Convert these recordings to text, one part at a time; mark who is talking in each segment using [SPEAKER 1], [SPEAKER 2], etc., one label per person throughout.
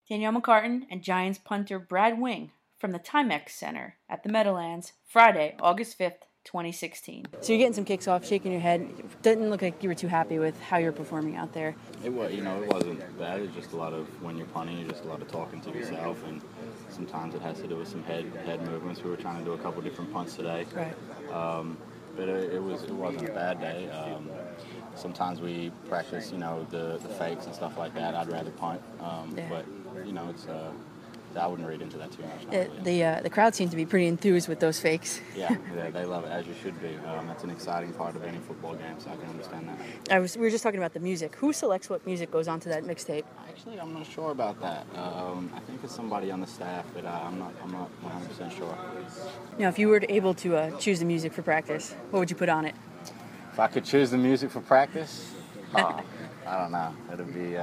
[SPEAKER 1] Danielle McCartan and Giants punter Brad Wing from the Timex Center at the Meadowlands, Friday, August 5th, 2016. So you're getting some kicks off, shaking your head. Didn't look like you were too happy with how you're performing out there.
[SPEAKER 2] It was, it wasn't bad. It's just a lot of, when you're punting, just a lot of talking to yourself, and sometimes it has to do with some head movements. We were trying to do a couple different punts today.
[SPEAKER 1] Right.
[SPEAKER 2] But it wasn't a bad day. Sometimes we practice, the fakes and stuff like that. I'd rather punt, but it's I wouldn't read into that too much.
[SPEAKER 1] The crowd seemed to be pretty enthused with those fakes.
[SPEAKER 2] Yeah, they love it, as you should be. That's an exciting part of any football game, so I can understand that.
[SPEAKER 1] We were just talking about the music. Who selects what music goes onto that mixtape?
[SPEAKER 2] Actually, I'm not sure about that. I think it's somebody on the staff, but I'm not 100% sure.
[SPEAKER 1] Now, if you were able to choose the music for practice, what would you put on it?
[SPEAKER 2] If I could choose the music for practice, I don't know. It'd be.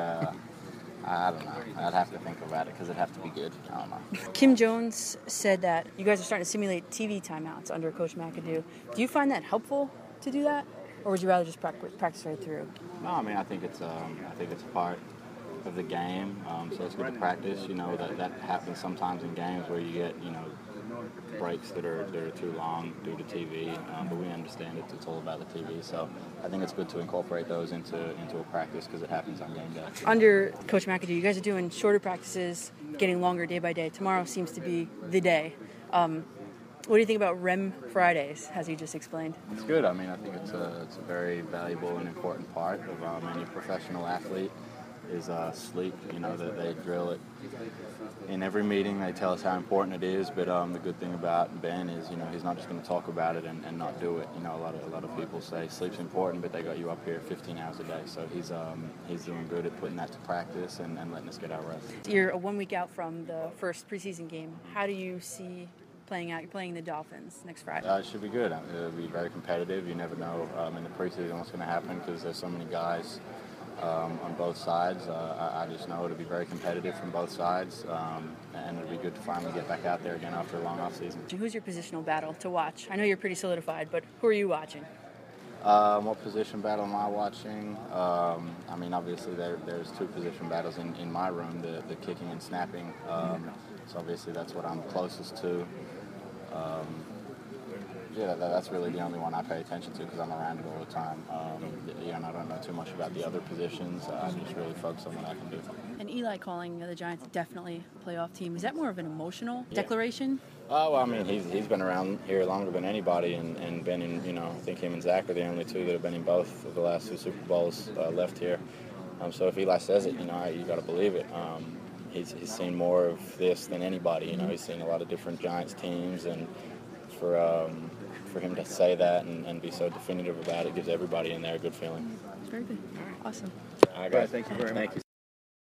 [SPEAKER 2] I don't know. I'd have to think about it because it'd have to be good. I don't know.
[SPEAKER 1] Kim Jones said that you guys are starting to simulate TV timeouts under Coach McAdoo. Do you find that helpful to do that, or would you rather just practice right through?
[SPEAKER 2] No, I mean I think it's a part of the game. So it's good to practice. That happens sometimes in games where you get breaks that are too long due to TV, but we understand it's all about the TV. So I think it's good to incorporate those into a practice because it happens on game day.
[SPEAKER 1] Under Coach McAdoo, you guys are doing shorter practices, getting longer day by day. Tomorrow seems to be the day. What do you think about REM Fridays, as you just explained?
[SPEAKER 2] It's good. I mean, I think it's a very valuable and important part of any professional athlete is sleep. That they drill it in every meeting. They tell us how important it is, but the good thing about Ben is, he's not just going to talk about it and not do it. A lot of people say sleep's important, but they got you up here 15 hours a day. So he's doing good at putting that to practice and letting us get our rest.
[SPEAKER 1] You're 1 week out from the first preseason game. How do you see playing out? You're playing the Dolphins next Friday.
[SPEAKER 2] It should be good. It'll be very competitive. You never know in the preseason what's going to happen because there's so many guys on both sides. I just know it'll be very competitive from both sides, and it'll be good to finally get back out there again after a long off season.
[SPEAKER 1] Who's your positional battle to watch? I know you're pretty solidified, but who are you watching?
[SPEAKER 2] What position battle am I watching? I mean, obviously there's two position battles in my room, the kicking and snapping. So obviously that's what I'm closest to. That's really the only one I pay attention to because I'm around it all the time. I don't know too much about the other positions. I just really focus on what I can do.
[SPEAKER 1] And Eli calling the Giants definitely a playoff team. Is that more of an emotional declaration?
[SPEAKER 2] Well, I mean, he's been around here longer than anybody and been in, I think him and Zach are the only two that have been in both of the last two Super Bowls left here. So if Eli says it, you got to believe it. He's seen more of this than anybody. He's seen a lot of different Giants teams, and for him to say that and be so definitive about it gives everybody in there a good feeling.
[SPEAKER 1] Very good. Awesome.
[SPEAKER 2] All right, guys. Thank you very much. Thank you.